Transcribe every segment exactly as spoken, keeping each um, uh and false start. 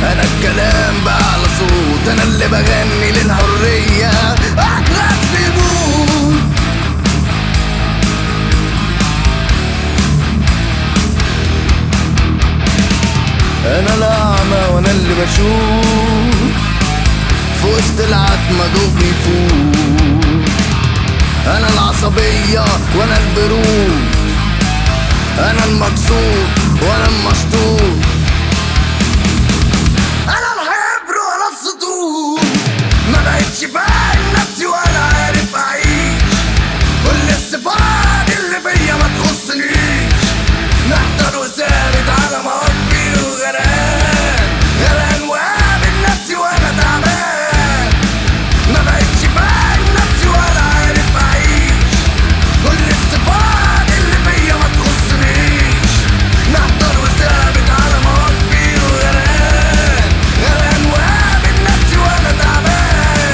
انا الكلام بأعلى صوت، انا اللي بغني للحرية احلى بموت. انا الاعمى وانا اللي بشوف، في وسط العتمة ضوء يفوت. انا العصبية وانا البرود، انا المكسور وانا المسطور، انا الحبر وانا السطور. ما بقتش فاهم نفسي ولا عارف اعيش، كل الصفات اللي فيا ما تخصنيش. محتار وثابت على مواقفي وغرقان، غرقان وقابل نفسي وانا تعبان. ما بقتش فاهم نفسي ولا عارف اعيش، كل الصفات اللي فيا ما تخصنيش. محتار وثابت على مواقفي وغرقان، غرقان وقابل نفسي وانا تعبان.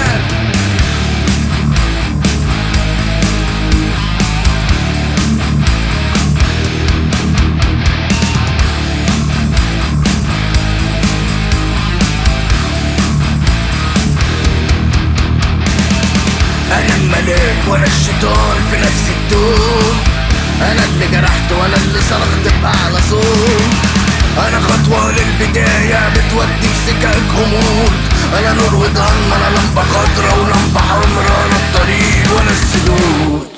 انا الملاك وانا الشيطان في نفس الدور، انا اللي جرحت وانا اللي صرخت بأعلى صوت. انا خطوة للبداية بتودي في سكك غموض، انا نور وضلمة، انا لمبة خضرا ولمبة حمرا، انا الطريق وانا السدود.